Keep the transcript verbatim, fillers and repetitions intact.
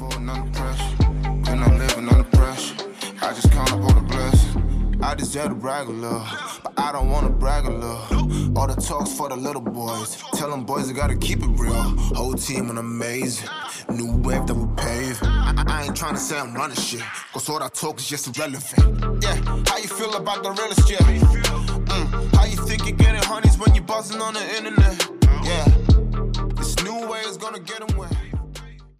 afford none of the pressure. We're not living under pressure. I just count up all the blessings. I deserve to brag a little, but I don't wanna brag a little. All the talks for the little boys. Tell them boys they gotta keep it real. Whole team on amazing. New wave that we pave. I, I ain't tryna say I'm running shit, cause all that talk is just irrelevant. Yeah, how you feel about the realest shit? Mm, how you think you're getting honeys when you buzzing on the internet? Yeah, this new way is gonna get them wet.